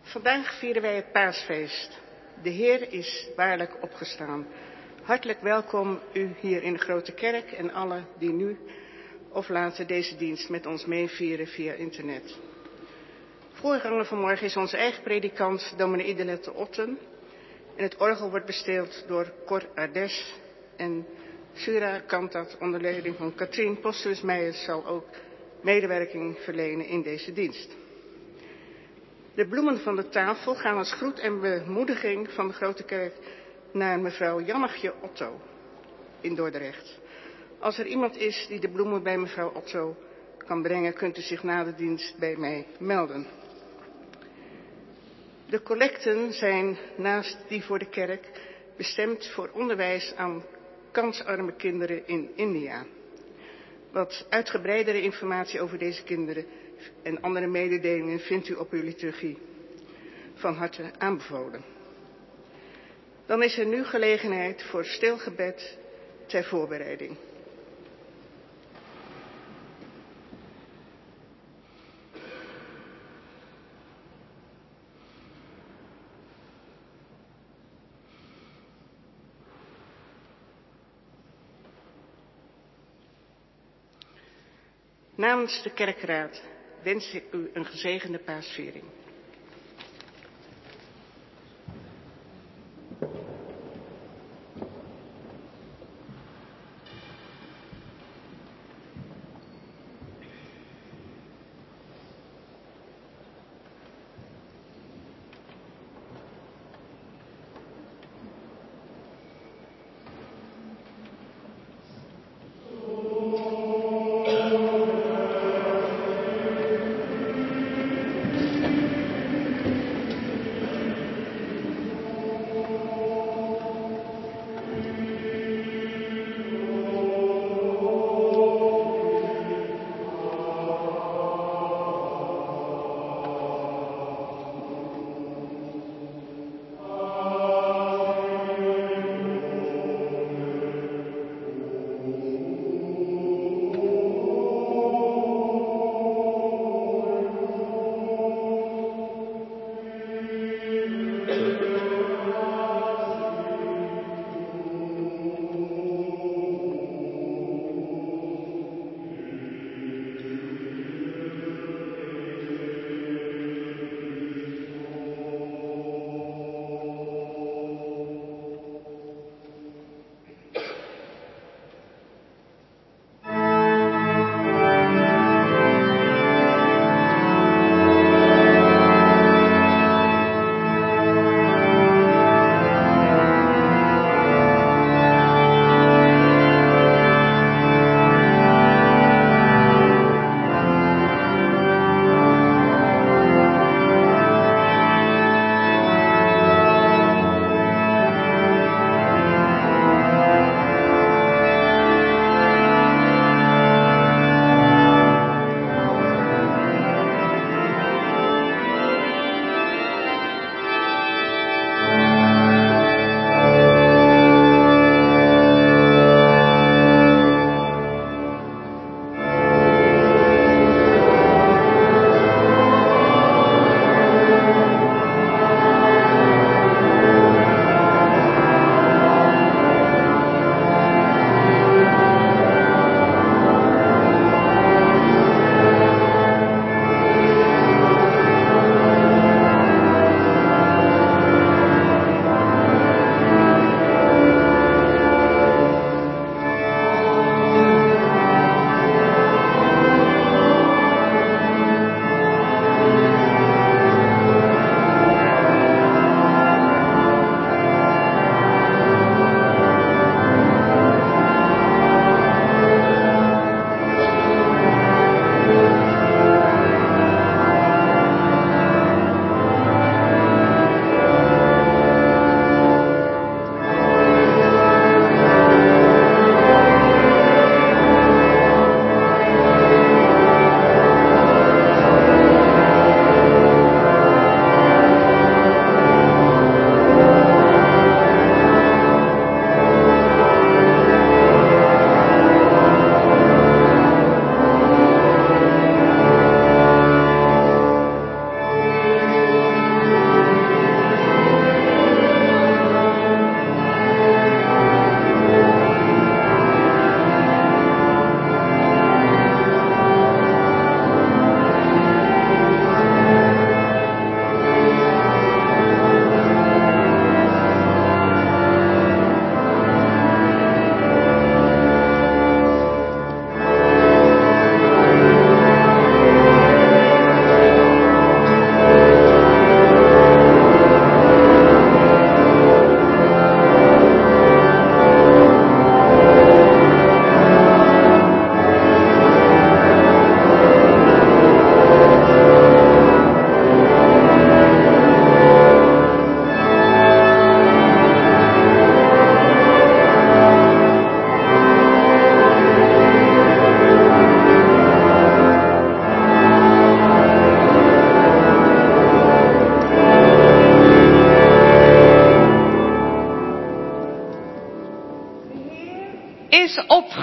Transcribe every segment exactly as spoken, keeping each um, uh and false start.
Vandaag vieren wij het Paasfeest. De Heer is waarlijk opgestaan. Hartelijk welkom u hier in de Grote Kerk en alle die nu of later deze dienst met ons meevieren via internet. Voorganger vanmorgen is onze eigen predikant, dominee Idelette Otten. En het orgel wordt besteeld door Cor Ardes. En Sura Kantat onder leiding van Katrien Postulusmeijers zal ook medewerking verlenen in deze dienst. De bloemen van de tafel gaan als groet en bemoediging van de Grote Kerk naar mevrouw Jannegje Otto in Dordrecht. Als er iemand is die de bloemen bij mevrouw Otto kan brengen, kunt u zich na de dienst bij mij melden. De collecten zijn naast die voor de kerk bestemd voor onderwijs aan kansarme kinderen in India. Wat uitgebreidere informatie over deze kinderen en andere mededelingen vindt u op uw liturgie. Van harte aanbevolen. Dan is er nu gelegenheid voor stil gebed ter voorbereiding. Namens de kerkraad wens ik u een gezegende paasviering.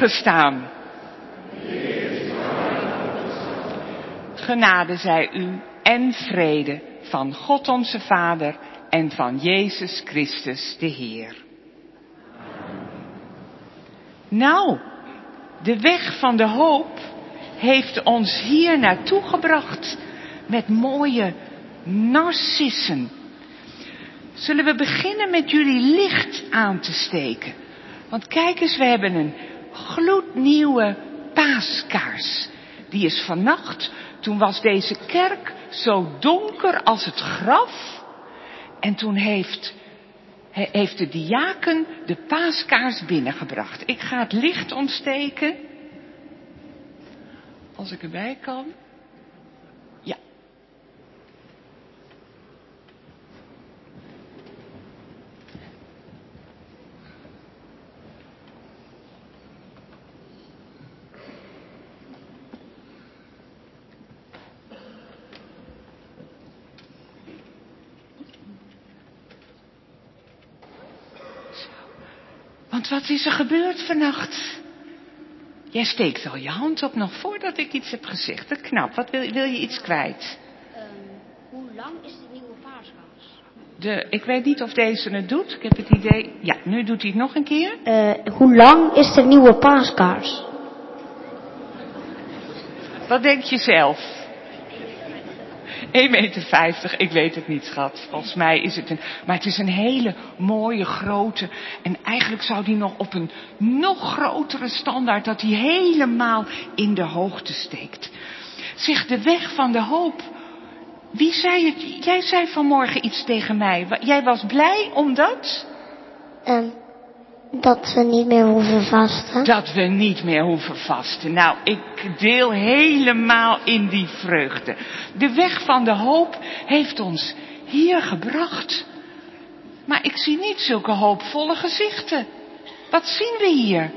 opgestaan. Genade zij u en vrede van God onze Vader en van Jezus Christus de Heer. Nou, de weg van de hoop heeft ons hier naartoe gebracht met mooie narcissen. Zullen we beginnen met jullie licht aan te steken? Want kijk eens, we hebben een gloednieuwe paaskaars. Die is vannacht, toen was deze kerk zo donker als het graf. En toen heeft, heeft de diaken de paaskaars binnengebracht. Ik ga het licht ontsteken. Als ik erbij kan. Ja. Want wat is er gebeurd vannacht? Jij steekt al je hand op nog voordat ik iets heb gezegd. Dat knap. Wat wil, wil je iets kwijt? Um, hoe lang is de nieuwe paaskaars? De, ik weet niet of deze het doet. Ik heb het idee... Ja, nu doet hij het nog een keer. Uh, hoe lang is de nieuwe paaskaars? Wat denk je zelf? één meter vijftig, ik weet het niet, schat. Volgens mij is het een... Maar het is een hele mooie, grote... En eigenlijk zou die nog op een nog grotere standaard... dat die helemaal in de hoogte steekt. Zeg, de weg van de hoop... Wie zei het? Jij zei vanmorgen iets tegen mij. Jij was blij omdat... Um, dat we niet meer hoeven vasten. Dat we niet meer hoeven vasten. Nou, ik deel helemaal in die vreugde. De weg van de hoop heeft ons hier gebracht. Maar ik zie niet zulke hoopvolle gezichten. Wat zien we hier?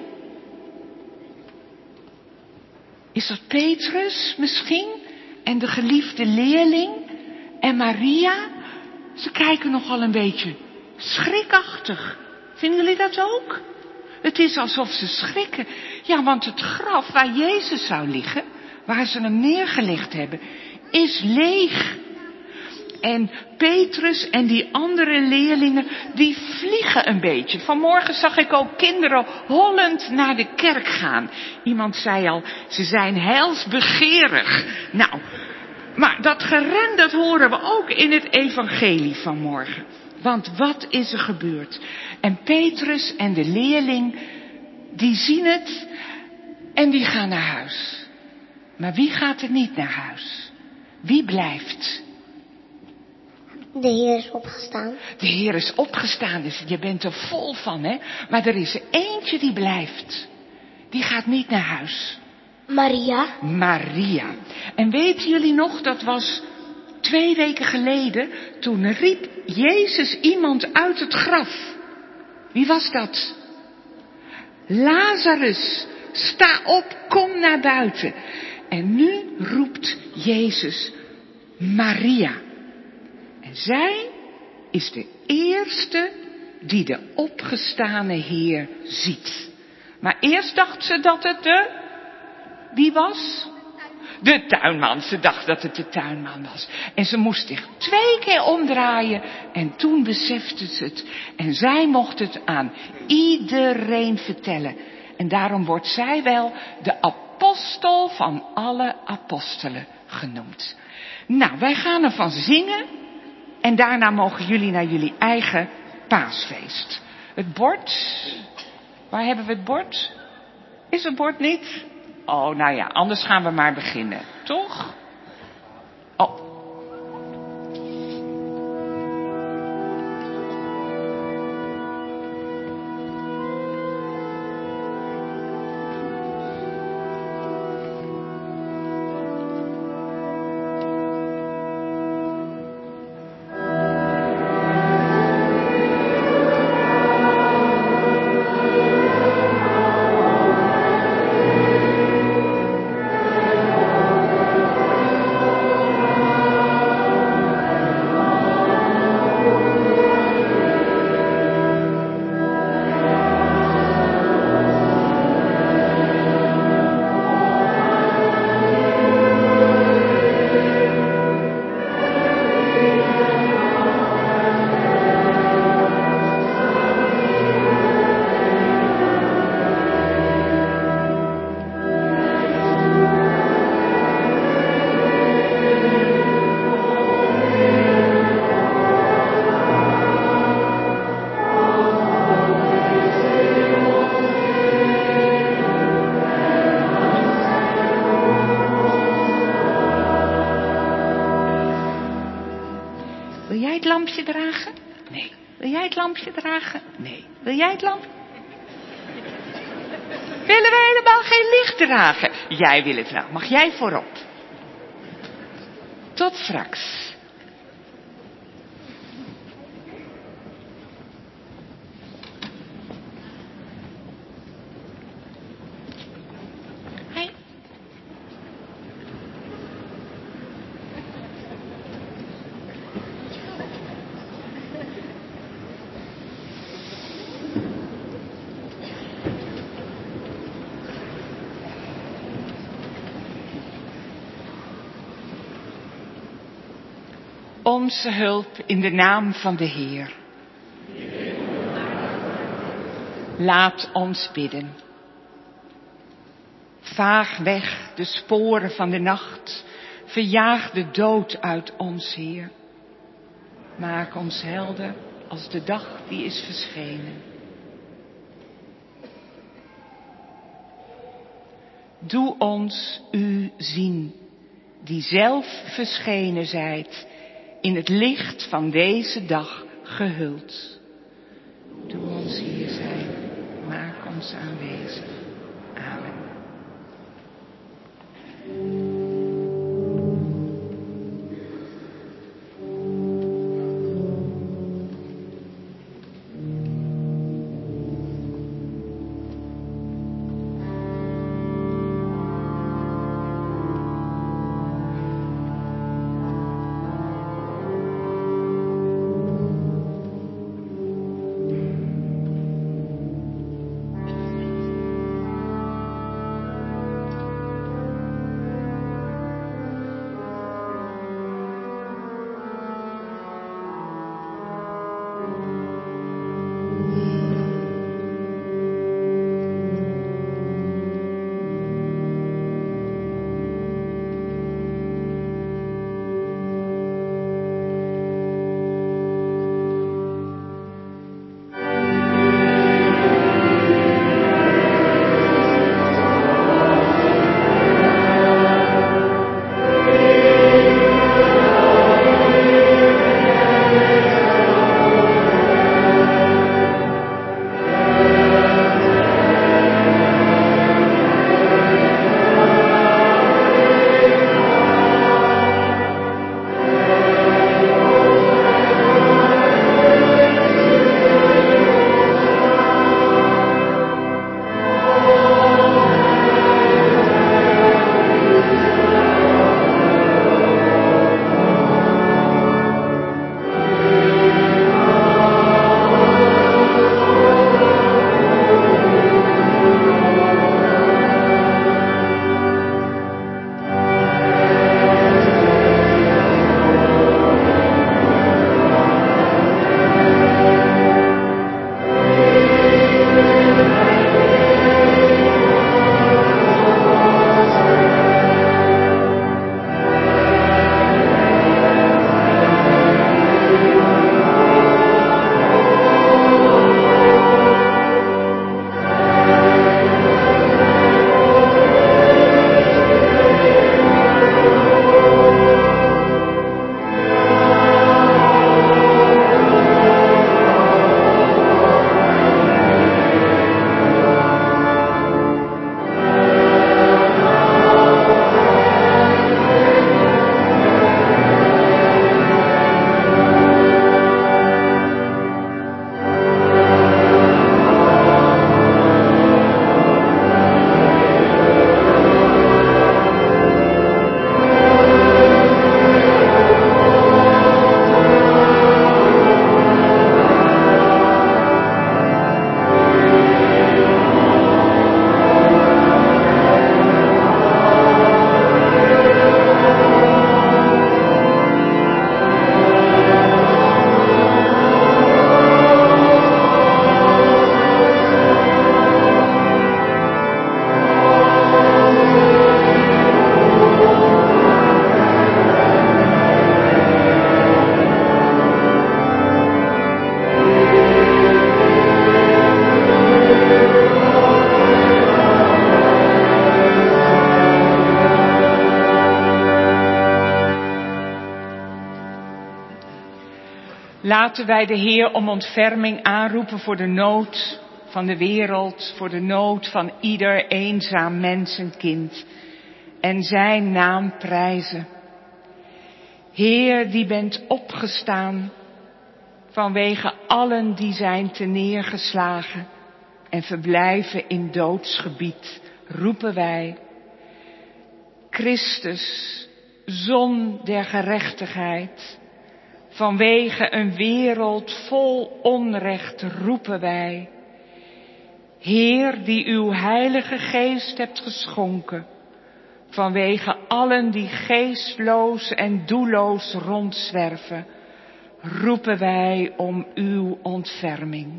Is dat Petrus misschien? En de geliefde leerling? En Maria? Ze kijken nogal een beetje schrikachtig. Vinden jullie dat ook? Het is alsof ze schrikken. Ja, want het graf waar Jezus zou liggen, waar ze hem neergelegd hebben, is leeg. En Petrus en die andere leerlingen, die vliegen een beetje. Vanmorgen zag ik ook kinderen hollend naar de kerk gaan. Iemand zei al, ze zijn heilsbegeerig. Nou, maar dat geren, dat horen we ook in het evangelie vanmorgen. Want wat is er gebeurd? En Petrus en de leerling, die zien het en die gaan naar huis. Maar wie gaat er niet naar huis? Wie blijft? De Heer is opgestaan. De Heer is opgestaan, dus je bent er vol van, hè? Maar er is er eentje die blijft. Die gaat niet naar huis. Maria. Maria. En weten jullie nog, dat was twee weken geleden, toen riep Jezus iemand uit het graf. Wie was dat? Lazarus, sta op, kom naar buiten. En nu roept Jezus Maria. En zij is de eerste die de opgestane Heer ziet. Maar eerst dacht ze dat het de... Wie was? De tuinman. Ze dacht dat het de tuinman was. En ze moest zich twee keer omdraaien. En toen besefte ze het. En zij mocht het aan iedereen vertellen. En daarom wordt zij wel de apostel van alle apostelen genoemd. Nou, wij gaan ervan zingen. En daarna mogen jullie naar jullie eigen paasfeest. Het bord. Waar hebben we het bord? Is het bord niet? Oh, nou ja, anders gaan we maar beginnen. Toch? Oh. Maria. het lampje dragen? Nee. Wil jij het lampje dragen? Nee. Wil jij het lampje? Willen we helemaal geen licht dragen? Jij wil het wel. Mag jij voorop? Tot straks. Hoi. Onze hulp in de naam van de Heer. Laat ons bidden. Vaag weg de sporen van de nacht. Verjaag de dood uit ons, Heer. Maak ons helder als de dag die is verschenen. Doe ons u zien, die zelf verschenen zijt, in het licht van deze dag gehuld. Doe ons hier zijn, maak ons aanwezig. Amen. Laten wij de Heer om ontferming aanroepen voor de nood van de wereld, voor de nood van ieder eenzaam mensenkind en zijn naam prijzen. Heer, die bent opgestaan vanwege allen die zijn teneergeslagen en verblijven in doodsgebied, roepen wij. Christus, zon der gerechtigheid, vanwege een wereld vol onrecht roepen wij. Heer, die uw heilige geest hebt geschonken, vanwege allen die geestloos en doelloos rondzwerven, roepen wij om uw ontferming.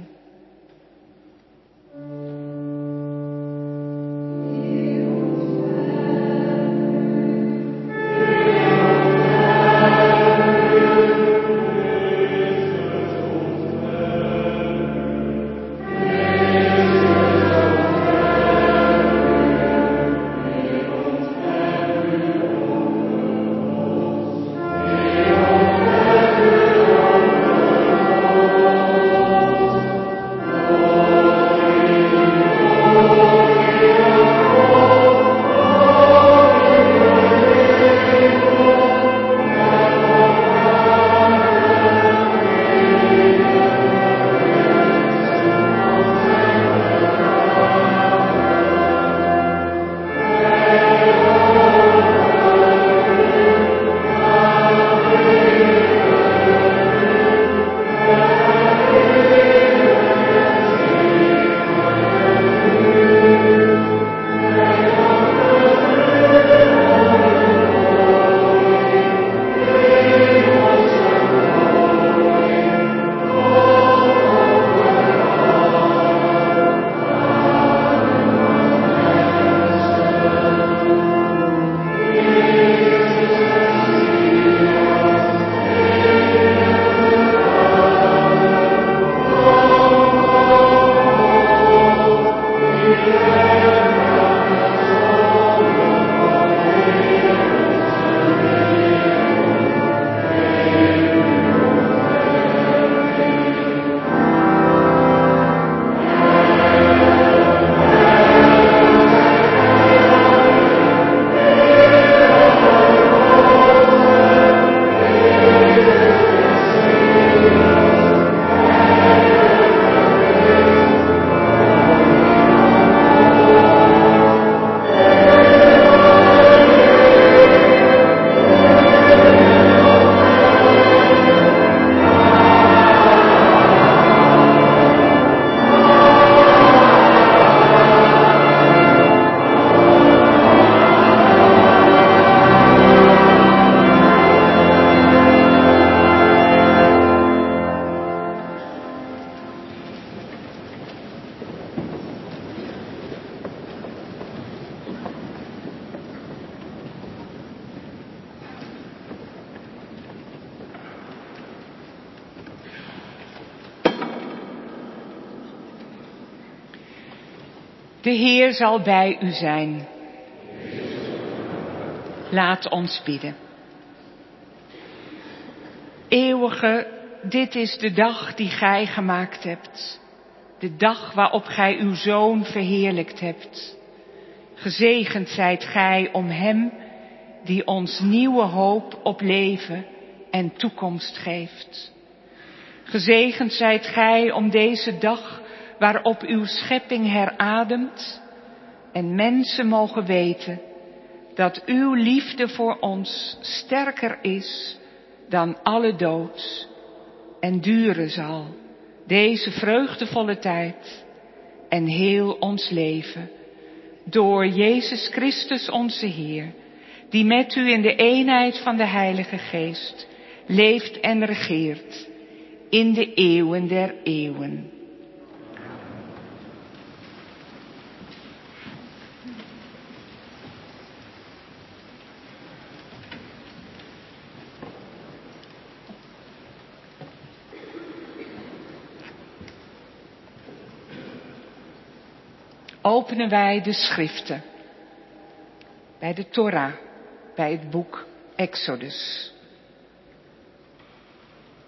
De Heer zal bij u zijn. Laat ons bidden. Eeuwige, dit is de dag die gij gemaakt hebt. De dag waarop gij uw Zoon verheerlijkt hebt. Gezegend zijt gij om hem die ons nieuwe hoop op leven en toekomst geeft. Gezegend zijt gij om deze dag waarop uw schepping herademt en mensen mogen weten dat uw liefde voor ons sterker is dan alle dood en duren zal deze vreugdevolle tijd en heel ons leven door Jezus Christus onze Heer, die met u in de eenheid van de Heilige Geest leeft en regeert in de eeuwen der eeuwen. Openen wij de schriften bij de Torah, bij het boek Exodus.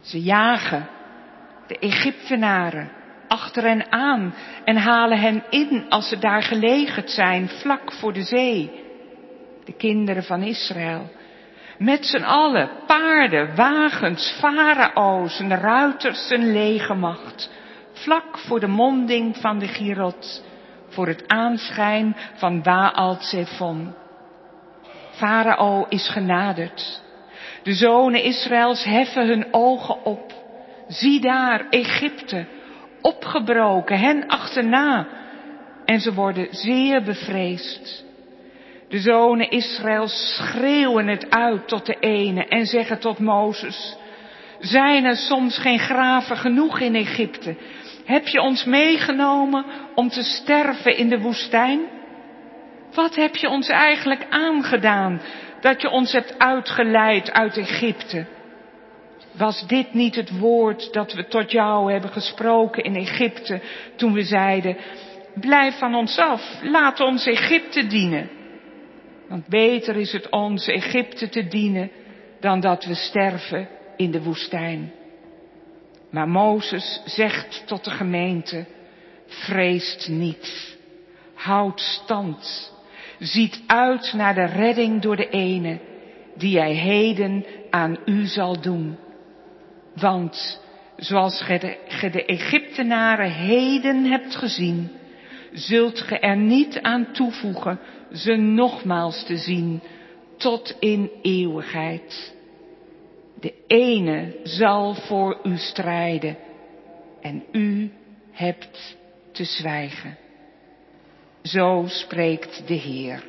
Ze jagen de Egyptenaren achter hen aan en halen hen in als ze daar gelegerd zijn, vlak voor de zee. De kinderen van Israël. Met z'n allen, paarden, wagens, farao, zijn ruiters, zijn legermacht. Vlak voor de monding van de Girot, voor het aanschijn van Baal-Zephon. Farao is genaderd. De zonen Israëls heffen hun ogen op. Zie daar, Egypte, opgebroken, hen achterna. En ze worden zeer bevreesd. De zonen Israëls schreeuwen het uit tot de ene en zeggen tot Mozes: zijn er soms geen graven genoeg in Egypte? Heb je ons meegenomen om te sterven in de woestijn? Wat heb je ons eigenlijk aangedaan dat je ons hebt uitgeleid uit Egypte? Was dit niet het woord dat we tot jou hebben gesproken in Egypte toen we zeiden: blijf van ons af, laat ons Egypte dienen? Want beter is het ons Egypte te dienen dan dat we sterven in de woestijn. Maar Mozes zegt tot de gemeente: vreest niet, houd stand, ziet uit naar de redding door de ene, die hij heden aan u zal doen. Want zoals ge de, ge de Egyptenaren heden hebt gezien, zult ge er niet aan toevoegen ze nogmaals te zien tot in eeuwigheid. De ene zal voor u strijden en u hebt te zwijgen. Zo spreekt de Heer.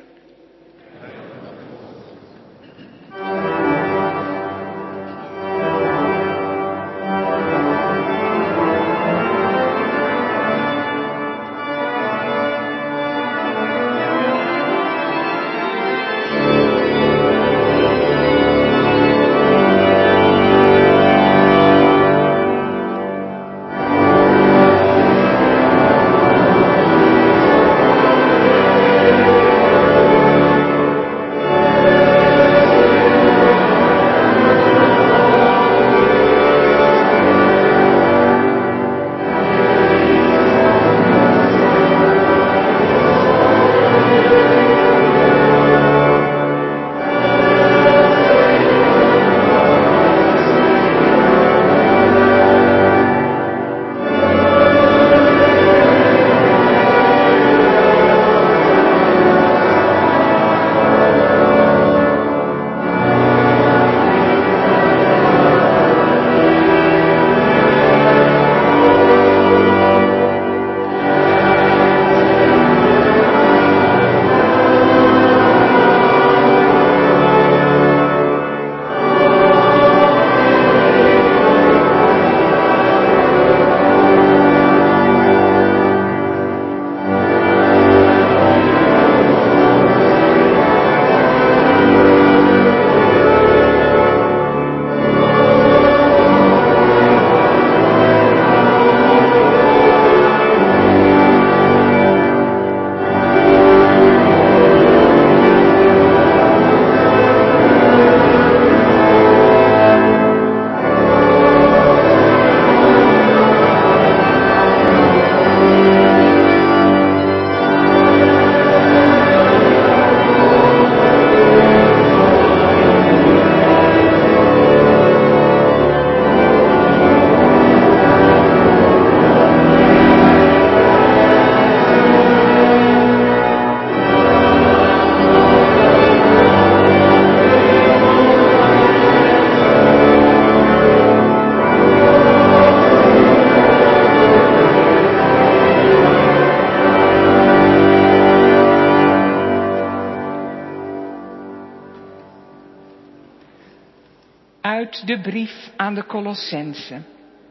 Uit de brief aan de Colossenzen.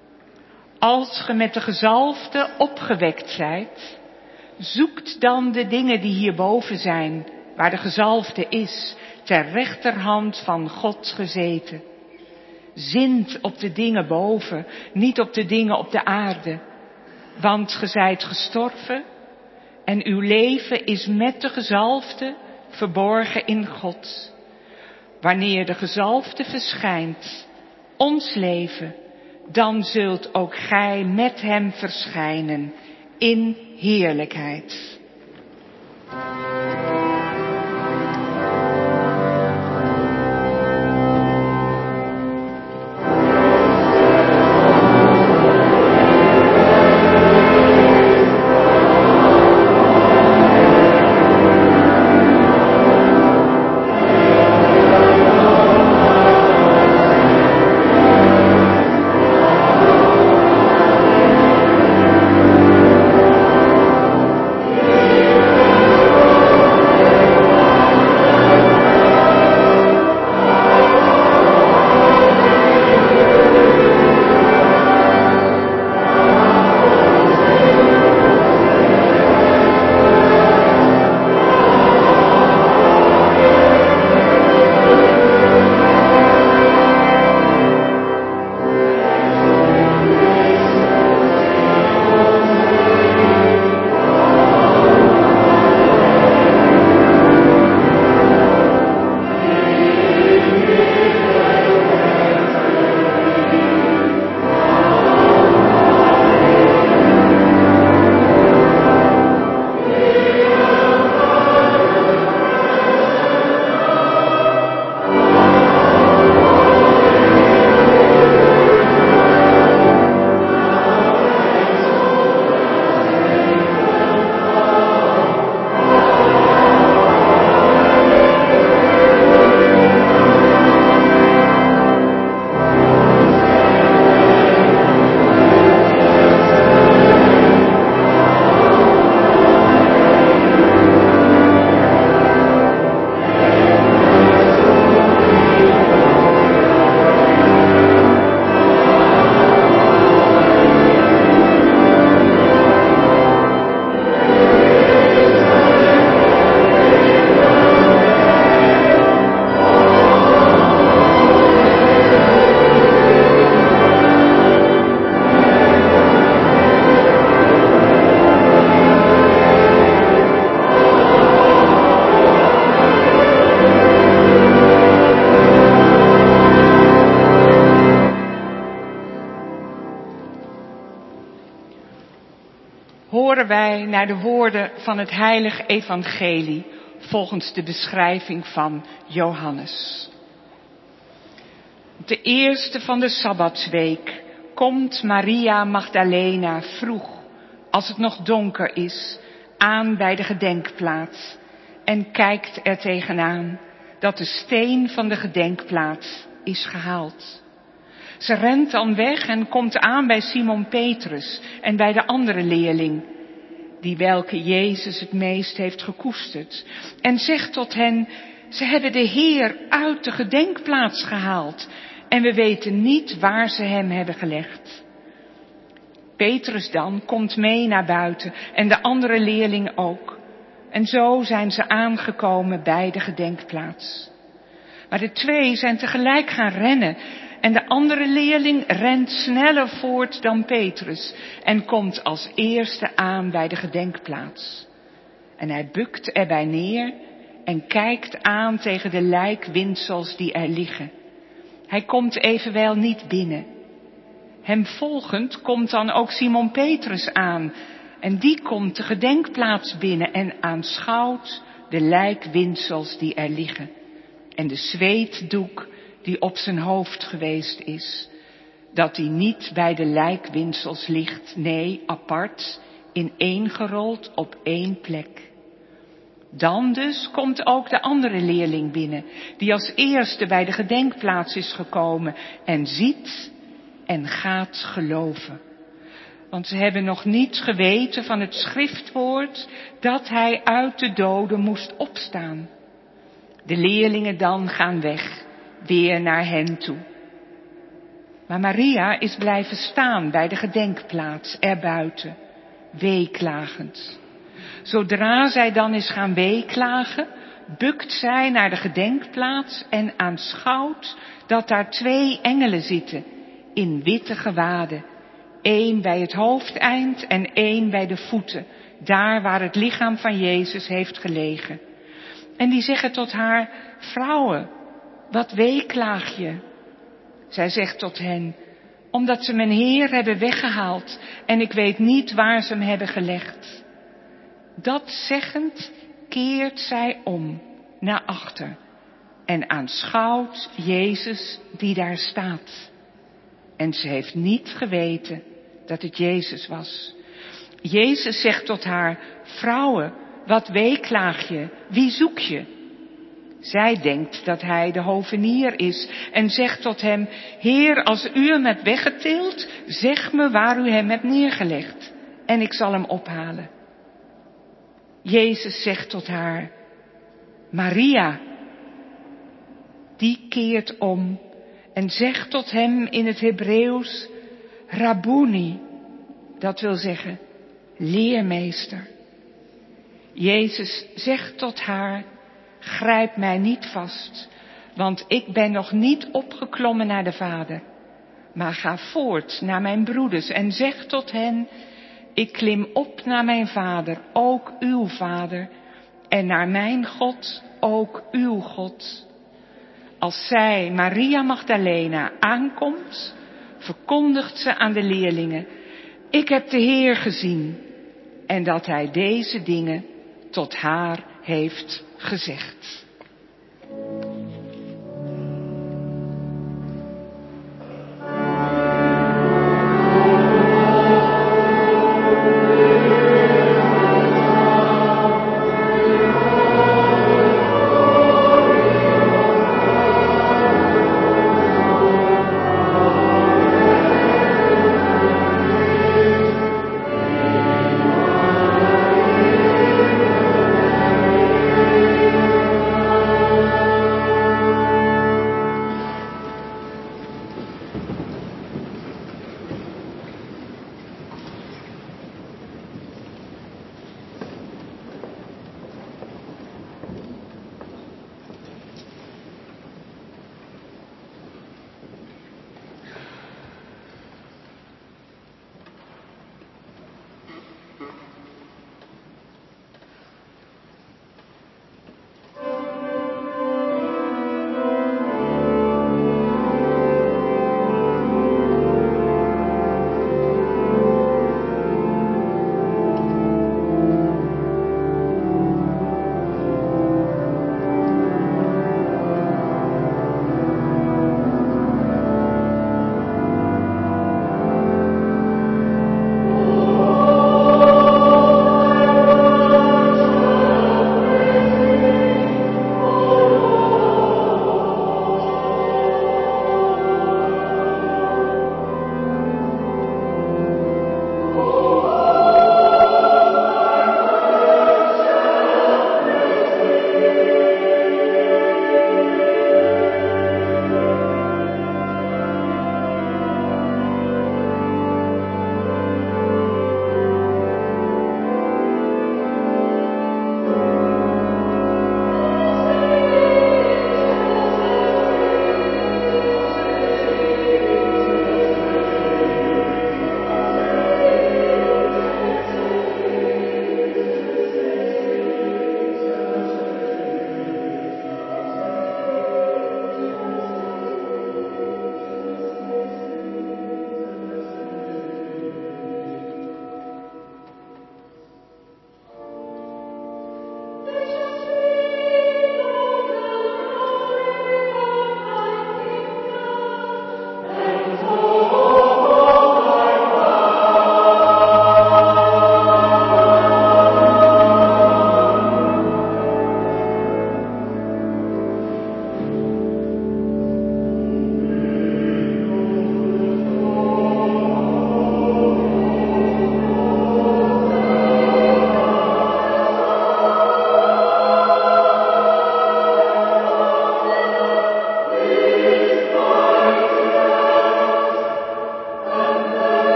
Als ge met de gezalfde opgewekt zijt, zoekt dan de dingen die hierboven zijn, waar de gezalfde is, ter rechterhand van God gezeten. Zint op de dingen boven, niet op de dingen op de aarde. Want ge zijt gestorven en uw leven is met de gezalfde verborgen in God. Wanneer de gezalfde verschijnt, ons leven, dan zult ook gij met hem verschijnen in heerlijkheid. Horen wij naar de woorden van het heilige evangelie volgens de beschrijving van Johannes. De eerste van de Sabbatsweek komt Maria Magdalena vroeg, als het nog donker is, aan bij de gedenkplaats en kijkt er tegenaan dat de steen van de gedenkplaats is gehaald. Ze rent dan weg en komt aan bij Simon Petrus en bij de andere leerling, die welke Jezus het meest heeft gekoesterd, en zegt tot hen: ze hebben de Heer uit de gedenkplaats gehaald en we weten niet waar ze hem hebben gelegd. Petrus dan komt mee naar buiten en de andere leerling ook. En zo zijn ze aangekomen bij de gedenkplaats. Maar de twee zijn tegelijk gaan rennen en de andere leerling rent sneller voort dan Petrus en komt als eerste aan bij de gedenkplaats. En hij bukt erbij neer en kijkt aan tegen de lijkwindsels die er liggen. Hij komt evenwel niet binnen. Hem volgend komt dan ook Simon Petrus aan en die komt de gedenkplaats binnen en aanschouwt de lijkwindsels die er liggen en de zweetdoek die op zijn hoofd geweest is, dat die niet bij de lijkwindsels ligt, nee, apart, ineengerold op één plek. Dan dus komt ook de andere leerling binnen, die als eerste bij de gedenkplaats is gekomen en ziet en gaat geloven. Want ze hebben nog niet geweten van het schriftwoord dat hij uit de doden moest opstaan. De leerlingen dan gaan weg, weer naar hen toe. Maar Maria is blijven staan bij de gedenkplaats erbuiten, weeklagend. Zodra zij dan is gaan weeklagen, bukt zij naar de gedenkplaats en aanschouwt dat daar twee engelen zitten in witte gewaden. Eén bij het hoofdeind en één bij de voeten, daar waar het lichaam van Jezus heeft gelegen. En die zeggen tot haar: vrouwen, wat weeklaag je? Zij zegt tot hen: omdat ze mijn Heer hebben weggehaald en ik weet niet waar ze hem hebben gelegd. Dat zeggend keert zij om naar achter en aanschouwt Jezus die daar staat. En ze heeft niet geweten dat het Jezus was. Jezus zegt tot haar: vrouwe, wat weeklaag je? Wie zoek je? Zij denkt dat hij de hovenier is en zegt tot hem: Heer, als u hem hebt weggetild, zeg me waar u hem hebt neergelegd en ik zal hem ophalen. Jezus zegt tot haar: Maria. Die keert om en zegt tot hem in het Hebreeuws: Rabboni, dat wil zeggen leermeester. Jezus zegt tot haar: grijp mij niet vast, want ik ben nog niet opgeklommen naar de Vader. Maar ga voort naar mijn broeders en zeg tot hen: ik klim op naar mijn Vader, ook uw Vader, en naar mijn God, ook uw God. Als zij, Maria Magdalena, aankomt, verkondigt ze aan de leerlingen: ik heb de Heer gezien, en dat hij deze dingen tot haar heeft gezegd.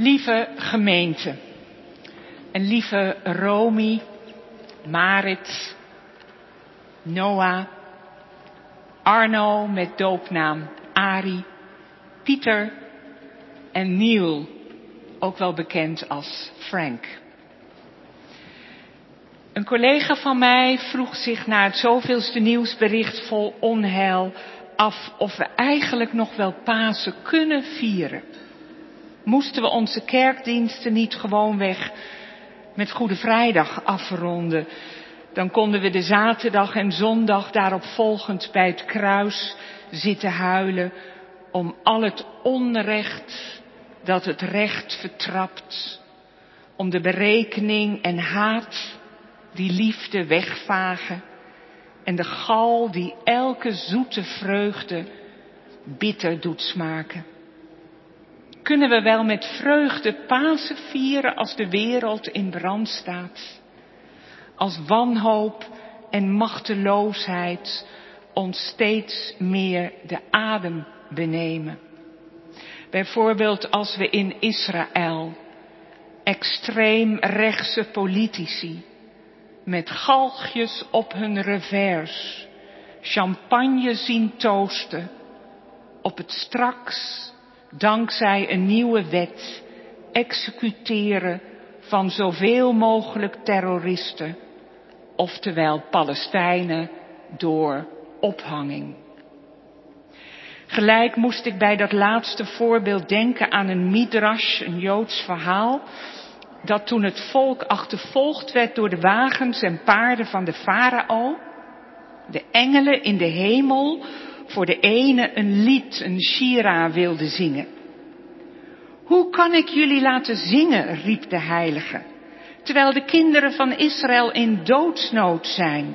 Lieve gemeente en lieve Romy, Marit, Noah, Arno met doopnaam Ari, Pieter en Neil, ook wel bekend als Frank. Een collega van mij vroeg zich na het zoveelste nieuwsbericht vol onheil af of we eigenlijk nog wel Pasen kunnen vieren. Moesten we onze kerkdiensten niet gewoonweg met Goede Vrijdag afronden? Dan konden we de zaterdag en zondag daarop volgend bij het kruis zitten huilen om al het onrecht dat het recht vertrapt, om de berekening en haat die liefde wegvagen en de gal die elke zoete vreugde bitter doet smaken. Kunnen we wel met vreugde Pasen vieren als de wereld in brand staat? Als wanhoop en machteloosheid ons steeds meer de adem benemen. Bijvoorbeeld als we in Israël extreem rechtse politici met galgjes op hun revers champagne zien toosten op het straks, dankzij een nieuwe wet, executeren van zoveel mogelijk terroristen, oftewel Palestijnen, door ophanging. Gelijk moest ik bij dat laatste voorbeeld denken aan een midrash, een Joods verhaal, dat toen het volk achtervolgd werd door de wagens en paarden van de farao, de engelen in de hemel voor de ene een lied, een shira, wilden zingen. Hoe kan ik jullie laten zingen, riep de heilige, terwijl de kinderen van Israël in doodsnood zijn.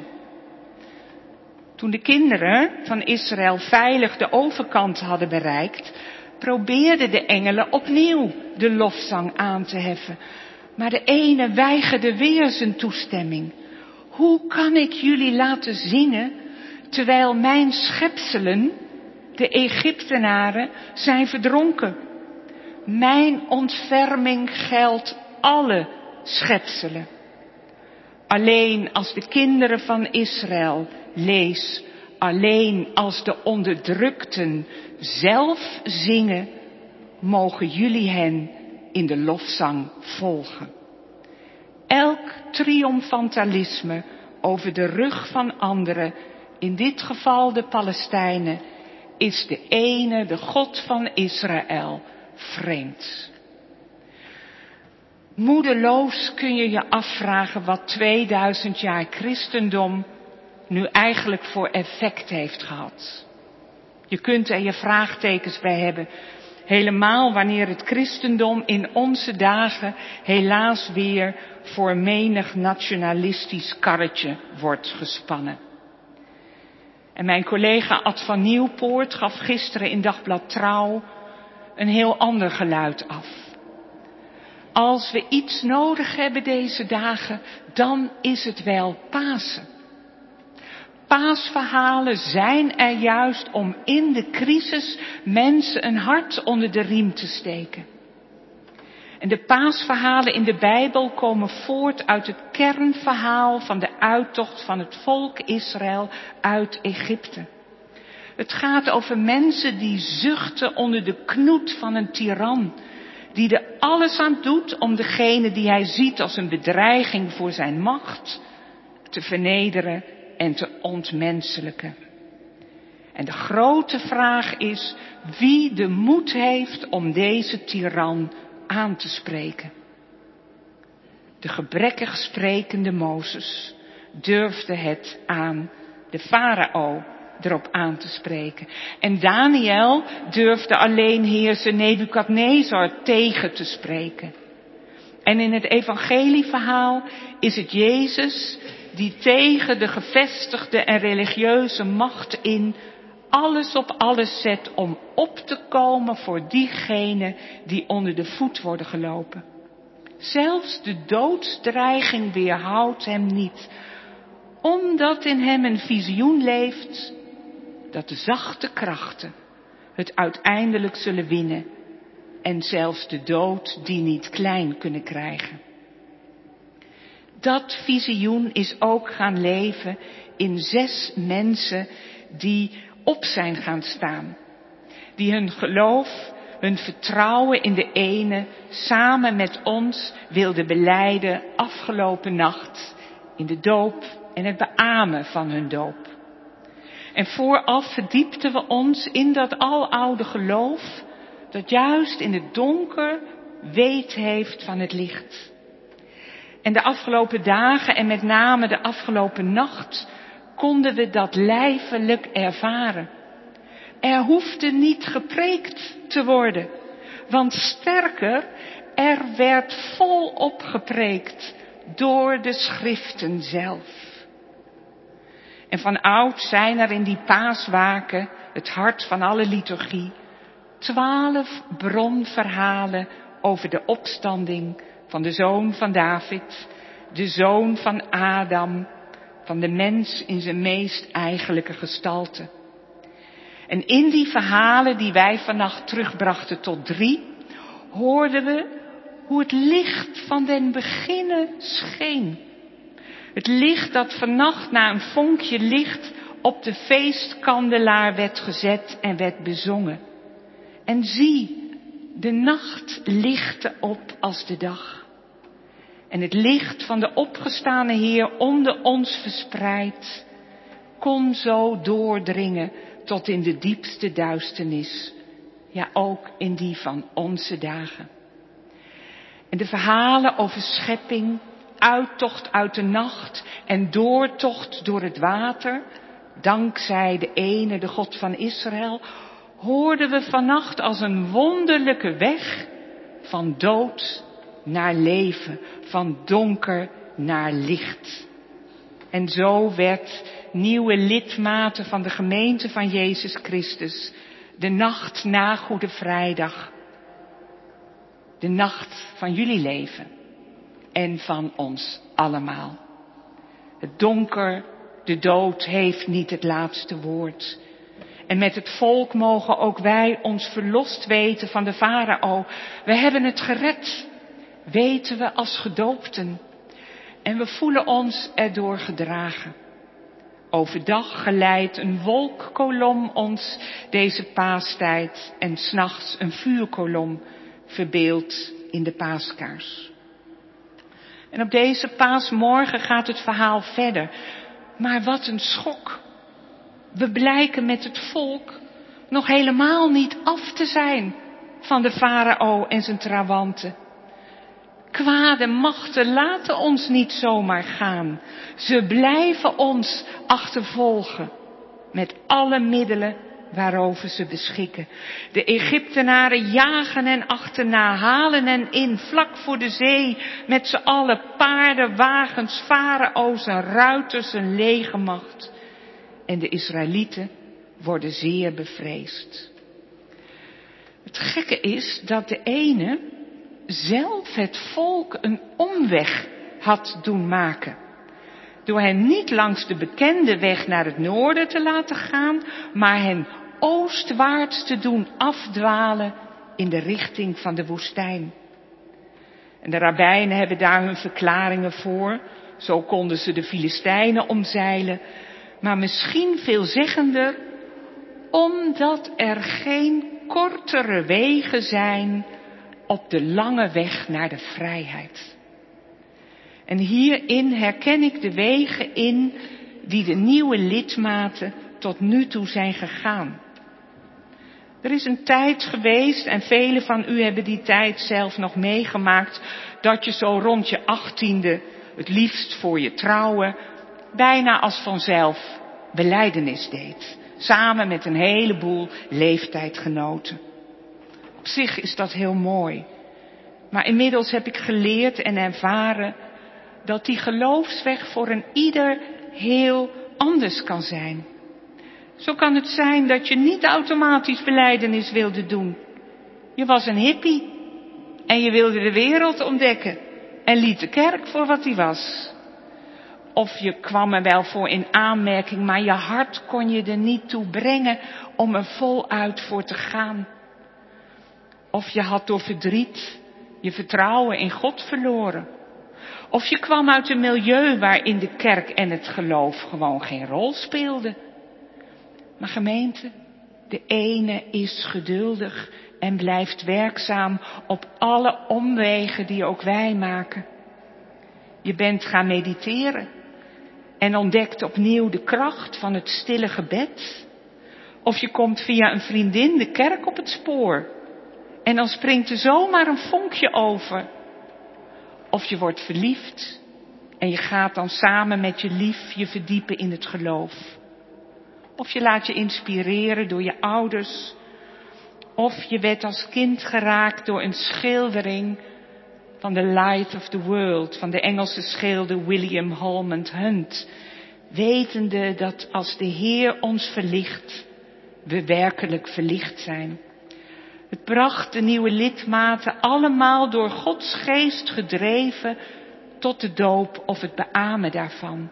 Toen de kinderen van Israël veilig de overkant hadden bereikt, probeerden de engelen opnieuw de lofzang aan te heffen. Maar de ene weigerde weer zijn toestemming. Hoe kan ik jullie laten zingen, terwijl mijn schepselen, de Egyptenaren, zijn verdronken? Mijn ontferming geldt alle schepselen. Alleen als de kinderen van Israël, lees, alleen als de onderdrukten zelf zingen, mogen jullie hen in de lofzang volgen. Elk triomfantalisme over de rug van anderen, in dit geval de Palestijnen, is de ene, de God van Israël, vreemd. Moedeloos kun je je afvragen wat tweeduizend jaar christendom nu eigenlijk voor effect heeft gehad. Je kunt er je vraagtekens bij hebben, helemaal wanneer het christendom in onze dagen helaas weer voor menig nationalistisch karretje wordt gespannen. En mijn collega Ad van Nieuwpoort gaf gisteren in Dagblad Trouw een heel ander geluid af. Als we iets nodig hebben deze dagen, dan is het wel Pasen. Paasverhalen zijn er juist om in de crisis mensen een hart onder de riem te steken. En de paasverhalen in de Bijbel komen voort uit het kernverhaal van de uittocht van het volk Israël uit Egypte. Het gaat over mensen die zuchten onder de knoet van een tiran, die er alles aan doet om degene die hij ziet als een bedreiging voor zijn macht te vernederen en te ontmenselijken. En de grote vraag is wie de moed heeft om deze tiran aan te spreken. De gebrekkig sprekende Mozes durfde het aan de farao erop aan te spreken. En Daniel durfde alleen heerser Nebukadnezar tegen te spreken. En in het evangelieverhaal is het Jezus die tegen de gevestigde en religieuze macht in alles op alles zet om op te komen voor diegenen die onder de voet worden gelopen. Zelfs de doodsdreiging weerhoudt hem niet, omdat in hem een visioen leeft dat de zachte krachten het uiteindelijk zullen winnen en zelfs de dood die niet klein kunnen krijgen. Dat visioen is ook gaan leven in zes mensen die op zijn gaan staan. Die hun geloof, hun vertrouwen in de ene samen met ons wilden belijden afgelopen nacht in de doop en het beamen van hun doop. En vooraf verdiepten we ons in dat aloude geloof dat juist in het donker weet heeft van het licht. En de afgelopen dagen en met name de afgelopen nacht konden we dat lijfelijk ervaren. Er hoefde niet gepreekt te worden, want sterker, er werd volop gepreekt door de schriften zelf. En van oud zijn er in die paaswaken, het hart van alle liturgie, twaalf bronverhalen over de opstanding van de zoon van David, de zoon van Adam, van de mens in zijn meest eigenlijke gestalte. En in die verhalen die wij vannacht terugbrachten tot drie, hoorden we hoe het licht van den beginnen scheen. Het licht dat vannacht na een vonkje licht op de feestkandelaar werd gezet en werd bezongen. En zie, de nacht lichtte op als de dag. En het licht van de opgestane Heer onder ons verspreid, kon zo doordringen tot in de diepste duisternis. Ja, ook in die van onze dagen. En de verhalen over schepping, uittocht uit de nacht en doortocht door het water, dankzij de ene, de God van Israël, hoorden we vannacht als een wonderlijke weg van dood naar leven, van donker naar licht. En zo werd nieuwe lidmaten van de gemeente van Jezus Christus, de nacht na Goede Vrijdag, de nacht van jullie leven en van ons allemaal. Het donker, de dood heeft niet het laatste woord. En met het volk mogen ook wij ons verlost weten van de farao. We hebben het gered, weten we als gedoopten. En we voelen ons erdoor gedragen. Overdag geleidt een wolkkolom ons deze paastijd en 's nachts een vuurkolom verbeeld in de paaskaars. En op deze paasmorgen gaat het verhaal verder. Maar wat een schok. We blijken met het volk nog helemaal niet af te zijn van de farao en zijn trawanten. Kwade machten laten ons niet zomaar gaan. Ze blijven ons achtervolgen met alle middelen waarover ze beschikken. De Egyptenaren jagen hen achterna, halen hen in, vlak voor de zee, met z'n allen paarden, wagens, farao's en ruiters, een legermacht. En de Israëlieten worden zeer bevreesd. Het gekke is dat de ene zelf het volk een omweg had doen maken. Door hen niet langs de bekende weg naar het noorden te laten gaan, maar hen oostwaarts te doen afdwalen in de richting van de woestijn. En de rabbijnen hebben daar hun verklaringen voor. Zo konden ze de Filistijnen omzeilen. Maar misschien veelzeggender, omdat er geen kortere wegen zijn op de lange weg naar de vrijheid. En hierin herken ik de wegen in die de nieuwe lidmaten tot nu toe zijn gegaan. Er is een tijd geweest, en velen van u hebben die tijd zelf nog meegemaakt, dat je zo rond je achttiende, het liefst voor je trouwen, bijna als vanzelf belijdenis deed. Samen met een heleboel leeftijdgenoten. Op zich is dat heel mooi. Maar inmiddels heb ik geleerd en ervaren dat die geloofsweg voor een ieder heel anders kan zijn. Zo kan het zijn dat je niet automatisch belijdenis wilde doen. Je was een hippie en je wilde de wereld ontdekken en liet de kerk voor wat die was. Of je kwam er wel voor in aanmerking, maar je hart kon je er niet toe brengen om er voluit voor te gaan. Of je had door verdriet je vertrouwen in God verloren. Of je kwam uit een milieu waarin de kerk en het geloof gewoon geen rol speelden. Maar gemeente, de ene is geduldig en blijft werkzaam op alle omwegen die ook wij maken. Je bent gaan mediteren en ontdekt opnieuw de kracht van het stille gebed. Of je komt via een vriendin de kerk op het spoor en dan springt er zomaar een vonkje over. Of je wordt verliefd en je gaat dan samen met je lief je verdiepen in het geloof. Of je laat je inspireren door je ouders. Of je werd als kind geraakt door een schildering van The Light of the World van de Engelse schilder William Holman Hunt. Wetende dat als de Heer ons verlicht, we werkelijk verlicht zijn. Het bracht de nieuwe lidmaten allemaal door Gods geest gedreven tot de doop of het beamen daarvan.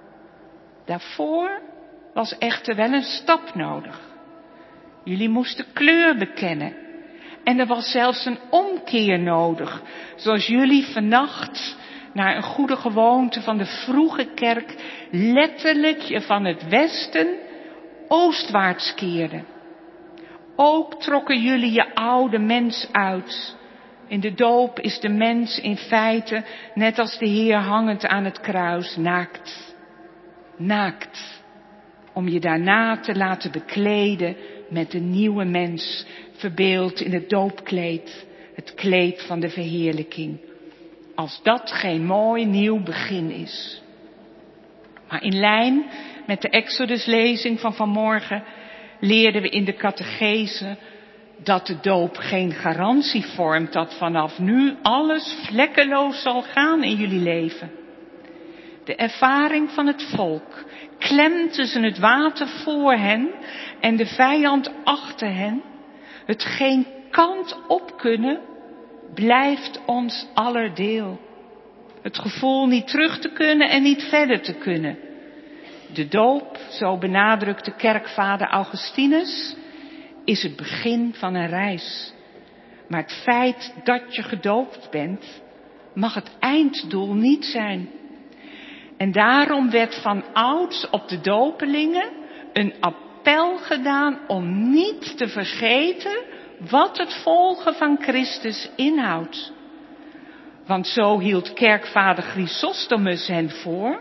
Daarvoor was echter wel een stap nodig. Jullie moesten kleur bekennen. En er was zelfs een omkeer nodig. Zoals jullie vannacht naar een goede gewoonte van de vroege kerk letterlijk je van het westen oostwaarts keerden. Ook trokken jullie je oude mens uit. In de doop is de mens in feite, net als de Heer hangend aan het kruis, naakt. Naakt. Om je daarna te laten bekleden met de nieuwe mens, verbeeld in het doopkleed, het kleed van de verheerlijking. Als dat geen mooi nieuw begin is. Maar in lijn met de Exoduslezing van vanmorgen leerden we in de catechese dat de doop geen garantie vormt dat vanaf nu alles vlekkeloos zal gaan in jullie leven. De ervaring van het volk, klem tussen het water voor hen en de vijand achter hen, het geen kant op kunnen, blijft ons aller deel. Het gevoel niet terug te kunnen en niet verder te kunnen. De doop, zo benadrukt de kerkvader Augustinus, is het begin van een reis. Maar het feit dat je gedoopt bent, mag het einddoel niet zijn. En daarom werd van ouds op de dopelingen een appel gedaan om niet te vergeten wat het volgen van Christus inhoudt. Want zo hield kerkvader Chrysostomus hen voor,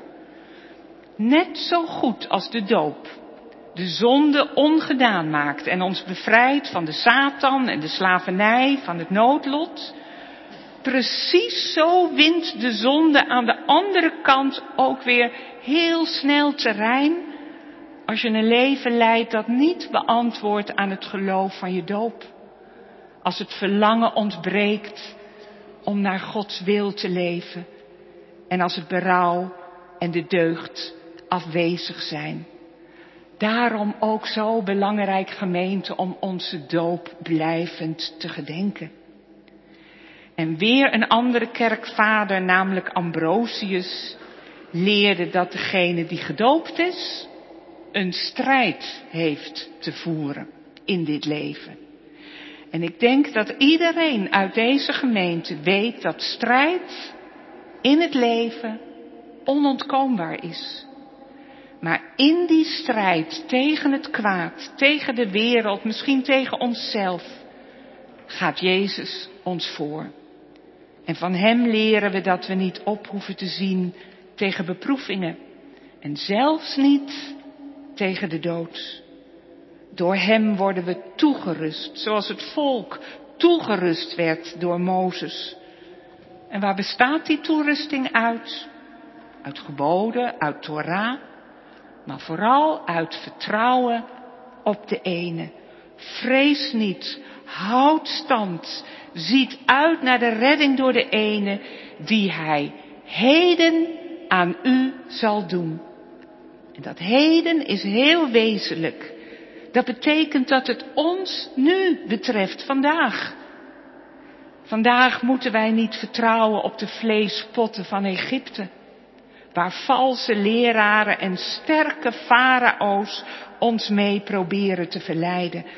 net zo goed als de doop de zonde ongedaan maakt en ons bevrijdt van de Satan en de slavernij, van het noodlot. Precies zo wint de zonde aan de andere kant ook weer heel snel terrein als je een leven leidt dat niet beantwoordt aan het geloof van je doop. Als het verlangen ontbreekt om naar Gods wil te leven en als het berouw en de deugd afwezig zijn. Daarom ook zo belangrijk, gemeente, om onze doop blijvend te gedenken. En weer een andere kerkvader, namelijk Ambrosius, leerde dat degene die gedoopt is, een strijd heeft te voeren in dit leven. En ik denk dat iedereen uit deze gemeente weet dat strijd in het leven onontkoombaar is. Maar in die strijd tegen het kwaad, tegen de wereld, misschien tegen onszelf, gaat Jezus ons voor. En van hem leren we dat we niet op hoeven te zien tegen beproevingen. En zelfs niet tegen de dood. Door hem worden we toegerust, zoals het volk toegerust werd door Mozes. En waar bestaat die toerusting uit? Uit geboden, uit Torah, maar vooral uit vertrouwen op de ene. Vrees niet, houd stand, ziet uit naar de redding door de ene, die hij heden aan u zal doen. En dat heden is heel wezenlijk. Dat betekent dat het ons nu betreft, vandaag. Vandaag moeten wij niet vertrouwen op de vleespotten van Egypte, waar valse leraren en sterke farao's ons mee proberen te verleiden.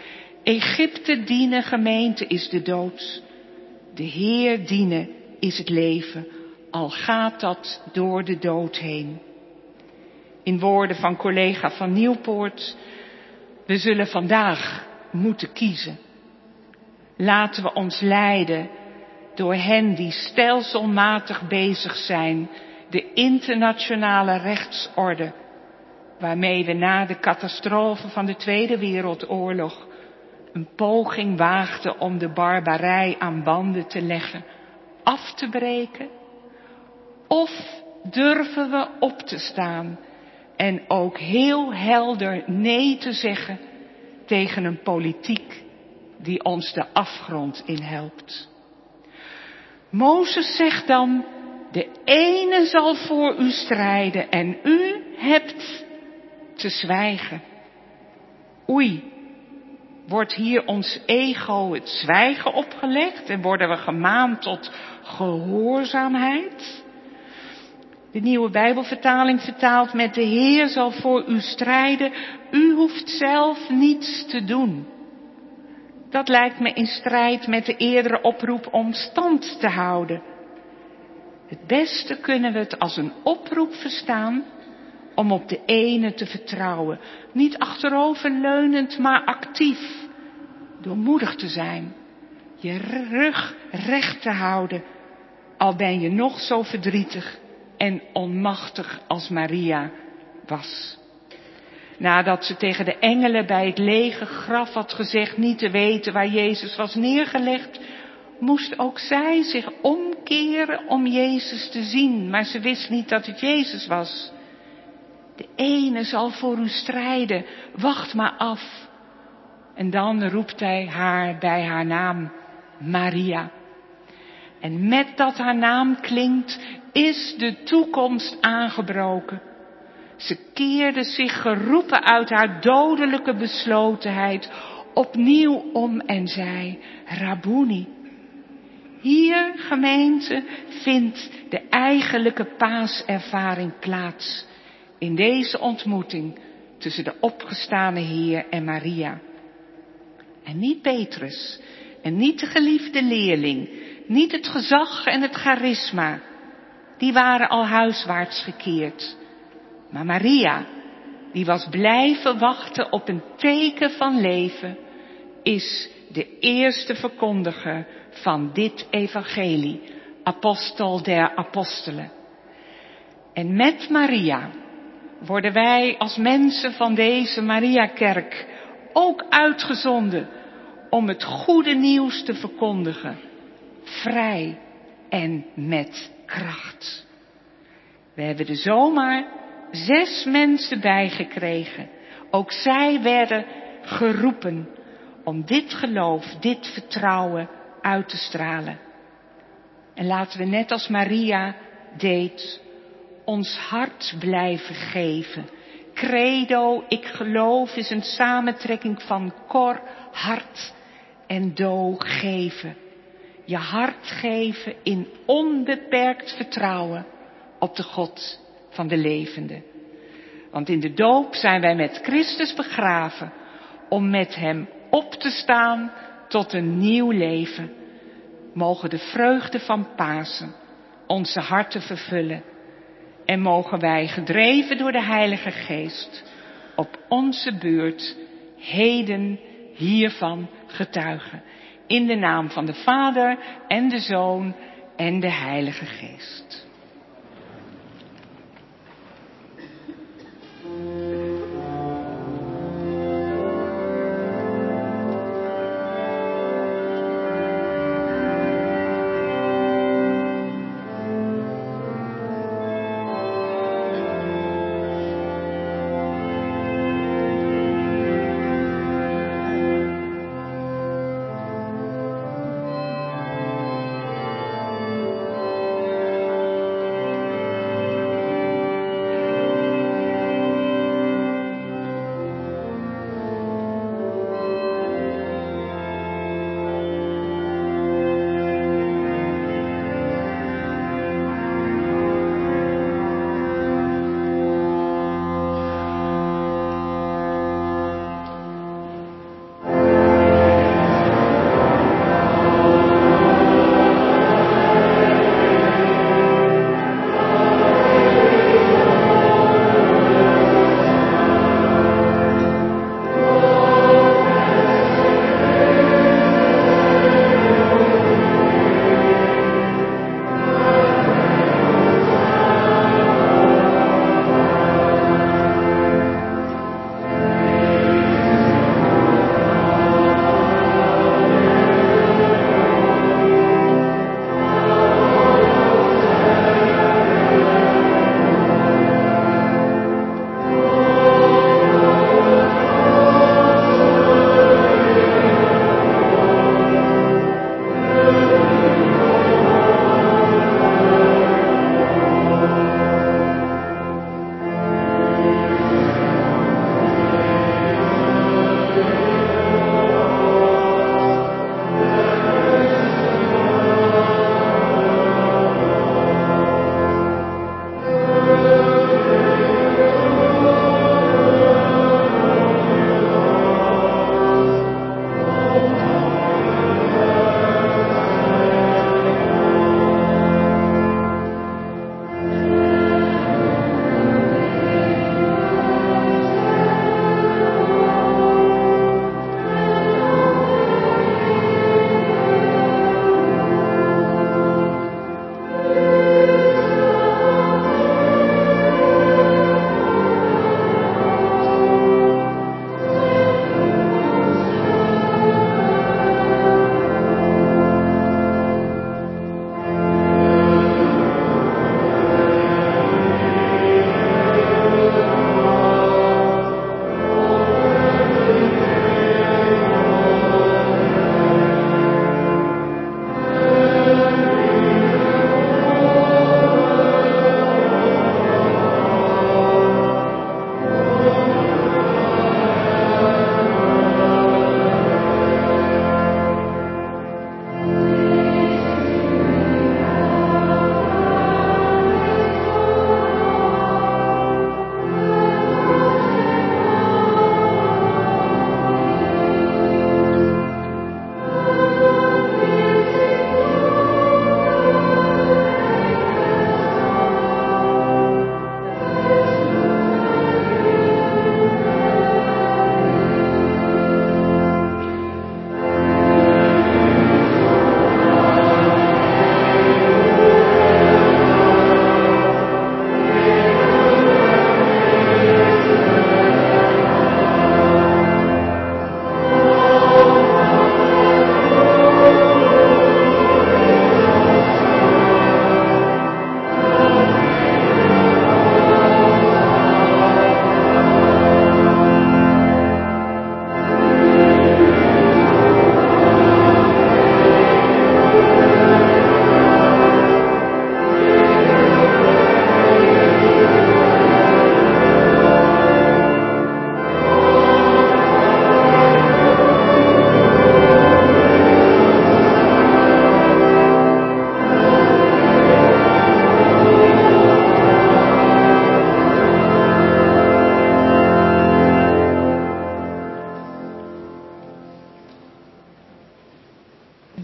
Egypte dienen, gemeente, is de dood. De Heer dienen is het leven, al gaat dat door de dood heen. In woorden van collega van Nieuwpoort, we zullen vandaag moeten kiezen. Laten we ons leiden door hen die stelselmatig bezig zijn de internationale rechtsorde, waarmee we na de catastrofe van de Tweede Wereldoorlog een poging waagden om de barbarij aan banden te leggen, af te breken? Of durven we op te staan en ook heel helder nee te zeggen tegen een politiek die ons de afgrond in helpt? Mozes zegt dan, de ene zal voor u strijden en u hebt te zwijgen. Oei, wordt hier ons ego het zwijgen opgelegd en worden we gemaand tot gehoorzaamheid? De Nieuwe Bijbelvertaling vertaalt met de Heer zal voor u strijden, u hoeft zelf niets te doen. Dat lijkt me in strijd met de eerdere oproep om stand te houden. Het beste kunnen we het als een oproep verstaan om op de ene te vertrouwen. Niet achteroverleunend, maar actief. Door moedig te zijn. Je rug recht te houden. Al ben je nog zo verdrietig en onmachtig als Maria was. Nadat ze tegen de engelen bij het lege graf had gezegd niet te weten waar Jezus was neergelegd, moest ook zij zich omkeren om Jezus te zien. Maar ze wist niet dat het Jezus was. De ene zal voor u strijden, wacht maar af. En dan roept hij haar bij haar naam, Maria. En met dat haar naam klinkt, is de toekomst aangebroken. Ze keerde zich geroepen uit haar dodelijke beslotenheid opnieuw om en zei, Rabboni. Hier, gemeente, vindt de eigenlijke paaservaring plaats. In deze ontmoeting tussen de opgestane Heer en Maria. En niet Petrus en niet de geliefde leerling, niet het gezag en het charisma. Die waren al huiswaarts gekeerd. Maar Maria, die was blijven wachten op een teken van leven, is de eerste verkondiger van dit evangelie, apostel der apostelen. En met Maria worden wij als mensen van deze Mariakerk ook uitgezonden om het goede nieuws te verkondigen, vrij en met kracht. We hebben er zomaar zes mensen bijgekregen. Ook zij werden geroepen om dit geloof, dit vertrouwen uit te stralen. En laten we net als Maria deed, ons hart blijven geven. Credo, ik geloof, is een samentrekking van cor, hart en do, geven. Je hart geven in onbeperkt vertrouwen op de God van de levenden. Want in de doop zijn wij met Christus begraven om met hem op te staan tot een nieuw leven. Mogen de vreugde van Pasen onze harten vervullen. En mogen wij, gedreven door de Heilige Geest, op onze beurt heden hiervan getuigen. In de naam van de Vader en de Zoon en de Heilige Geest.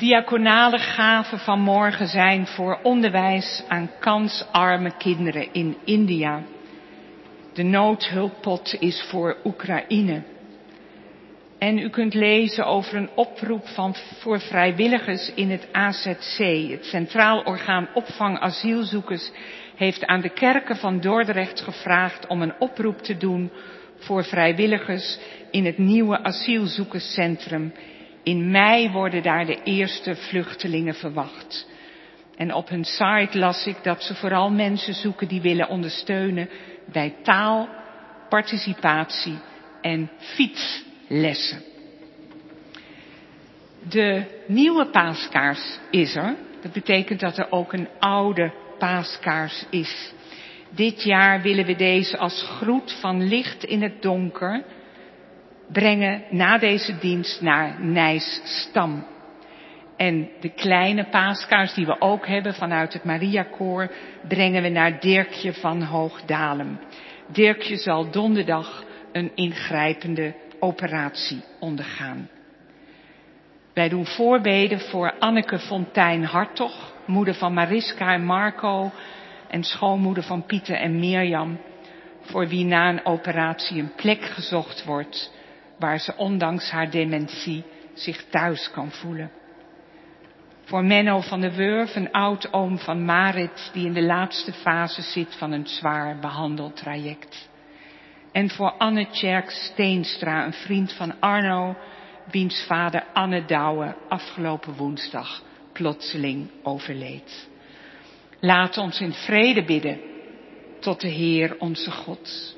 diaconale gaven van morgen zijn voor onderwijs aan kansarme kinderen in India. De noodhulppot is voor Oekraïne. En u kunt lezen over een oproep van, voor vrijwilligers in het A Z C. Het Centraal Orgaan Opvang Asielzoekers heeft aan de kerken van Dordrecht gevraagd om een oproep te doen voor vrijwilligers in het nieuwe asielzoekerscentrum. In mei worden daar de eerste vluchtelingen verwacht. En op hun site las ik dat ze vooral mensen zoeken die willen ondersteunen bij taal, participatie en fietslessen. De nieuwe paaskaars is er. Dat betekent dat er ook een oude paaskaars is. Dit jaar willen we deze als groet van licht in het donker brengen na deze dienst naar Nijsstam. En de kleine paaskaars die we ook hebben vanuit het Mariakoor brengen we naar Dirkje van Hoogdalem. Dirkje zal donderdag een ingrijpende operatie ondergaan. Wij doen voorbeden voor Anneke Fontijn-Hartog, moeder van Mariska en Marco en schoonmoeder van Pieter en Mirjam, voor wie na een operatie een plek gezocht wordt waar ze ondanks haar dementie zich thuis kan voelen. Voor Menno van der Wurf, een oud-oom van Marit die in de laatste fase zit van een zwaar behandeltraject. En voor Anne Tjerk Steenstra, een vriend van Arno, wiens vader Anne Douwe afgelopen woensdag plotseling overleed. Laat ons in vrede bidden tot de Heer onze God.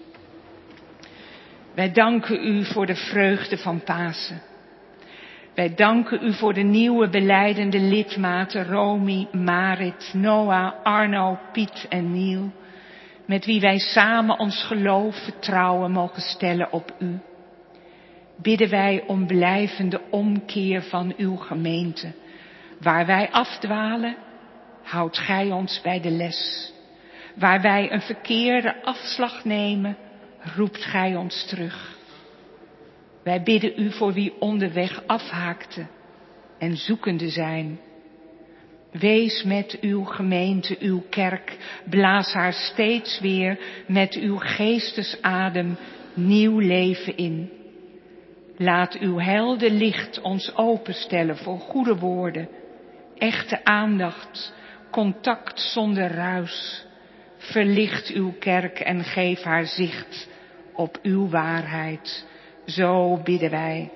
Wij danken u voor de vreugde van Pasen. Wij danken u voor de nieuwe belijdende lidmaten Romy, Marit, Noah, Arno, Piet en Niel, met wie wij samen ons geloof, vertrouwen mogen stellen op u. Bidden wij om blijvende omkeer van uw gemeente. Waar wij afdwalen, houdt gij ons bij de les. Waar wij een verkeerde afslag nemen, roept gij ons terug. Wij bidden u voor wie onderweg afhaakte en zoekende zijn. Wees met uw gemeente, uw kerk, blaas haar steeds weer met uw geestesadem nieuw leven in. Laat uw helder licht ons openstellen voor goede woorden, echte aandacht, contact zonder ruis. Verlicht uw kerk en geef haar zicht op uw waarheid. Zo bidden wij.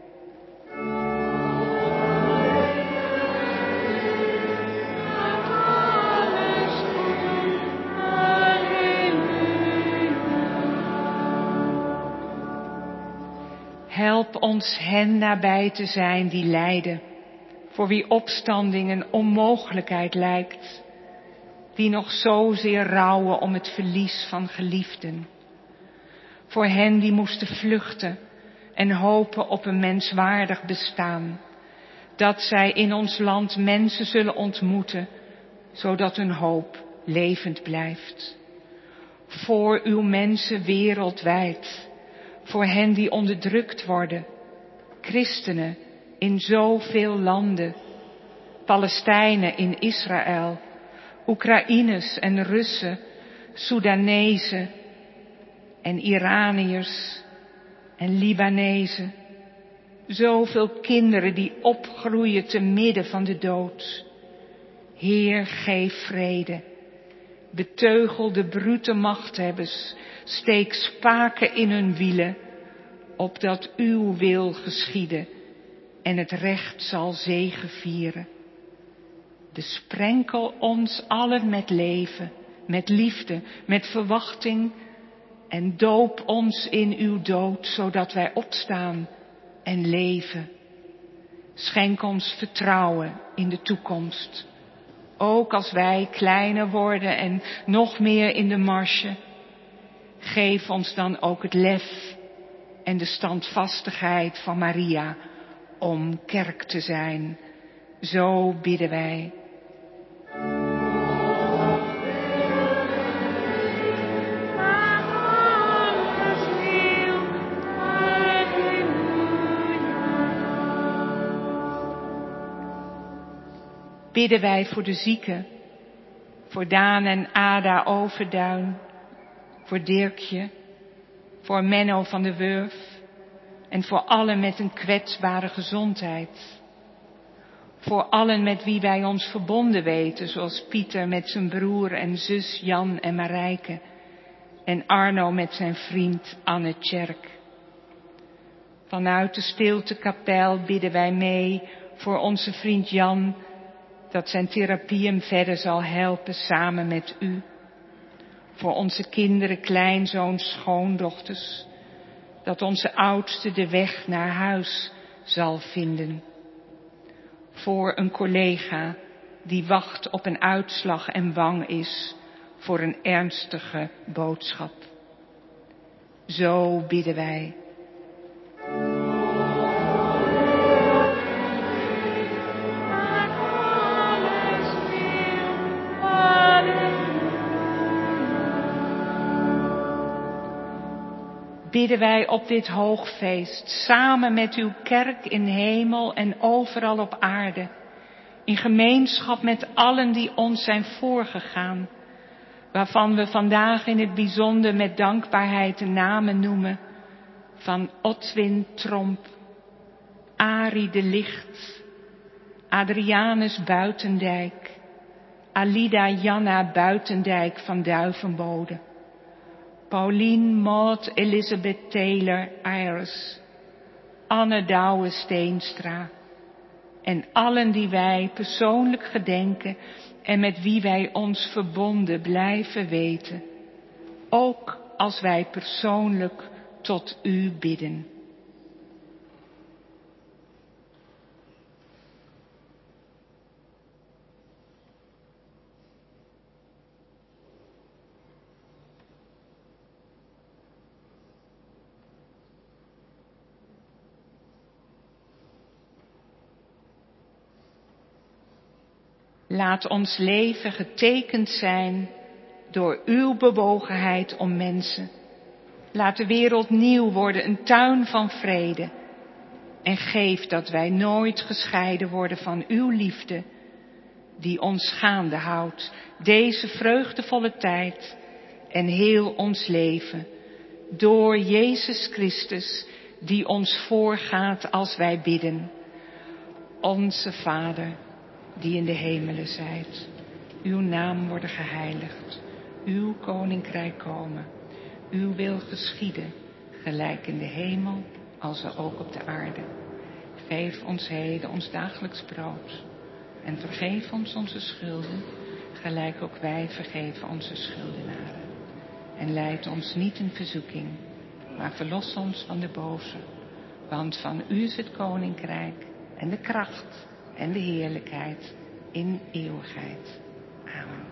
Help ons hen nabij te zijn die lijden, voor wie opstanding een onmogelijkheid lijkt, die nog zozeer rouwen om het verlies van geliefden. Voor hen die moesten vluchten en hopen op een menswaardig bestaan, dat zij in ons land mensen zullen ontmoeten, zodat hun hoop levend blijft. Voor uw mensen wereldwijd, voor hen die onderdrukt worden, christenen in zoveel landen, Palestijnen in Israël, Oekraïners en Russen, Soedanezen en Iraniërs en Libanezen. Zoveel kinderen die opgroeien te midden van de dood. Heer, geef vrede. Beteugel de brute machthebbers. Steek spaken in hun wielen, opdat uw wil geschiede en het recht zal zegevieren. Besprenkel ons allen met leven, met liefde, met verwachting en doop ons in uw dood, zodat wij opstaan en leven. Schenk ons vertrouwen in de toekomst, ook als wij kleiner worden en nog meer in de marge. Geef ons dan ook het lef en de standvastigheid van Maria om kerk te zijn. Zo bidden wij. bidden wij voor de zieken, voor Daan en Ada Overduin, voor Dirkje, voor Menno van de Wurf en voor allen met een kwetsbare gezondheid. Voor allen met wie wij ons verbonden weten, zoals Pieter met zijn broer en zus Jan en Marijke en Arno met zijn vriend Anne Tjerk. Vanuit de stiltekapel bidden wij mee voor onze vriend Jan, dat zijn therapie hem verder zal helpen samen met u. Voor onze kinderen, kleinzoons, schoondochters, dat onze oudste de weg naar huis zal vinden. Voor een collega die wacht op een uitslag en bang is voor een ernstige boodschap. Zo bidden wij. Bidden wij op dit hoogfeest samen met uw kerk in hemel en overal op aarde, in gemeenschap met allen die ons zijn voorgegaan, waarvan we vandaag in het bijzonder met dankbaarheid de namen noemen van Otwin Tromp, Arie de Licht, Adrianus Buitendijk, Alida Janna Buitendijk van Duivenbode, Paulien Maud Elizabeth Taylor Ayers, Anne Douwe Steenstra en allen die wij persoonlijk gedenken en met wie wij ons verbonden blijven weten, ook als wij persoonlijk tot u bidden. Laat ons leven getekend zijn door uw bewogenheid om mensen. Laat de wereld nieuw worden, een tuin van vrede. En geef dat wij nooit gescheiden worden van uw liefde, die ons gaande houdt, deze vreugdevolle tijd en heel ons leven, door Jezus Christus, die ons voorgaat als wij bidden. Onze Vader, die in de hemelen zijt, uw naam worden geheiligd, uw koninkrijk komen, uw wil geschieden, gelijk in de hemel, als ook op de aarde. Geef ons heden ons dagelijks brood en vergeef ons onze schulden, gelijk ook wij vergeven onze schuldenaren. En leid ons niet in verzoeking, maar verlos ons van de boze, want van u is het koninkrijk en de kracht en de heerlijkheid in eeuwigheid. Amen.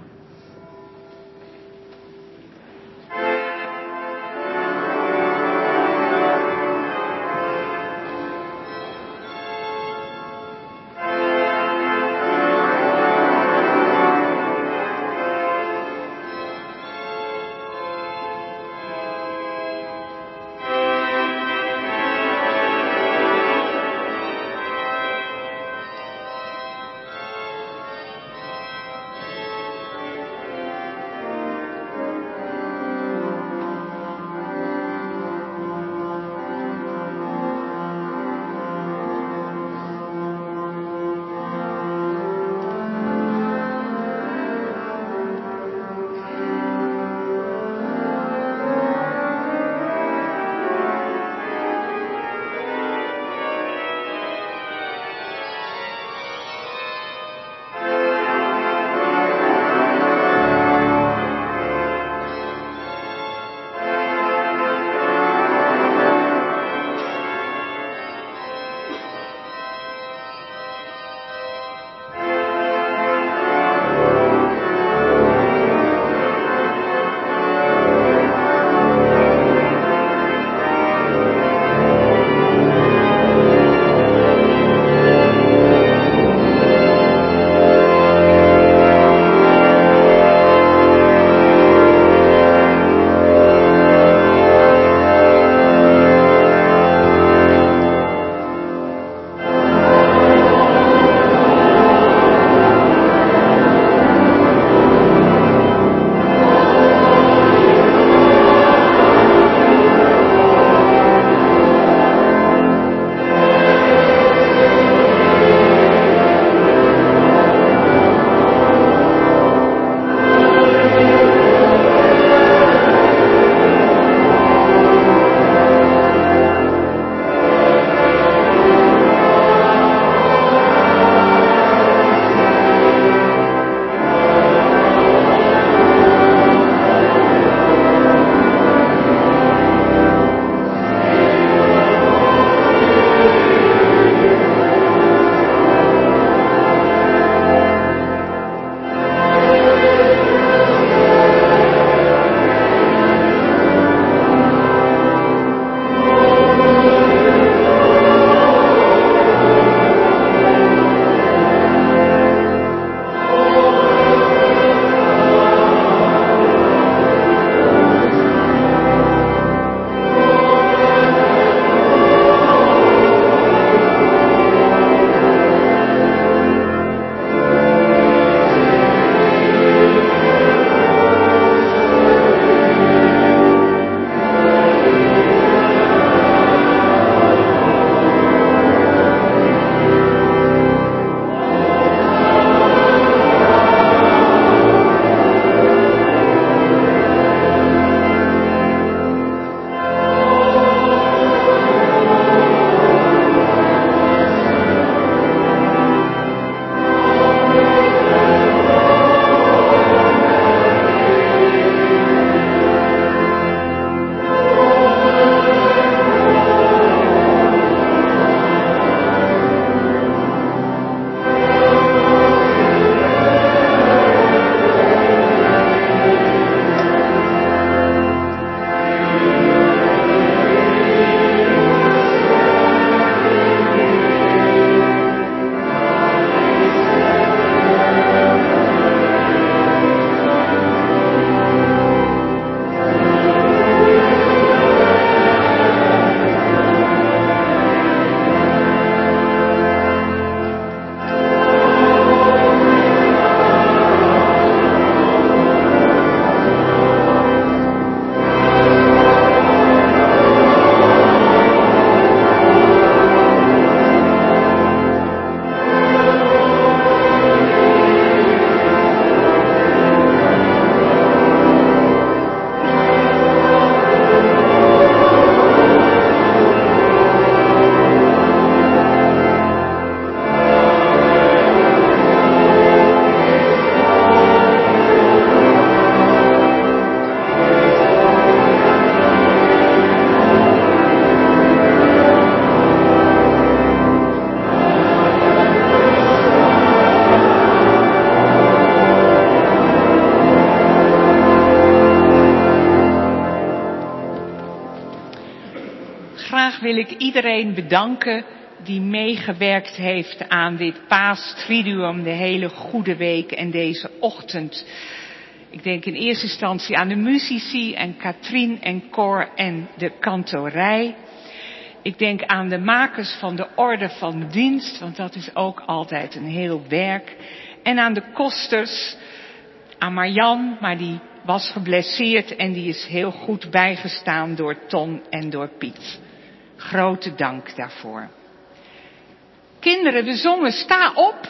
Graag wil ik iedereen bedanken die meegewerkt heeft aan dit Paastriduum de hele goede week en deze ochtend. Ik denk in eerste instantie aan de muzici en Katrien en Cor en de kantorij. Ik denk aan de makers van de orde van dienst, want dat is ook altijd een heel werk. En aan de kosters, aan Marjan, maar die was geblesseerd en die is heel goed bijgestaan door Ton en door Piet. Grote dank daarvoor. Kinderen, we zongen sta op.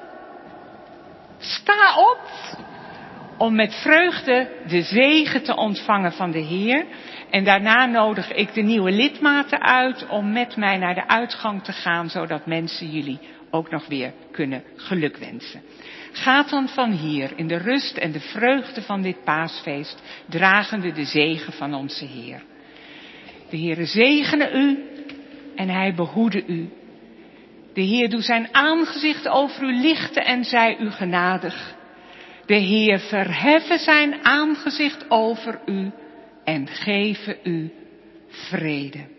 Sta op. Om met vreugde de zegen te ontvangen van de Heer. En daarna nodig ik de nieuwe lidmaten uit om met mij naar de uitgang te gaan, zodat mensen jullie ook nog weer kunnen gelukwensen. Gaat dan van hier in de rust en de vreugde van dit paasfeest, dragende de zegen van onze Heer. De Heere zegene u en hij behoede u. De Heer doet zijn aangezicht over u lichten en zij u genadig. De Heer verheffen zijn aangezicht over u en geven u vrede.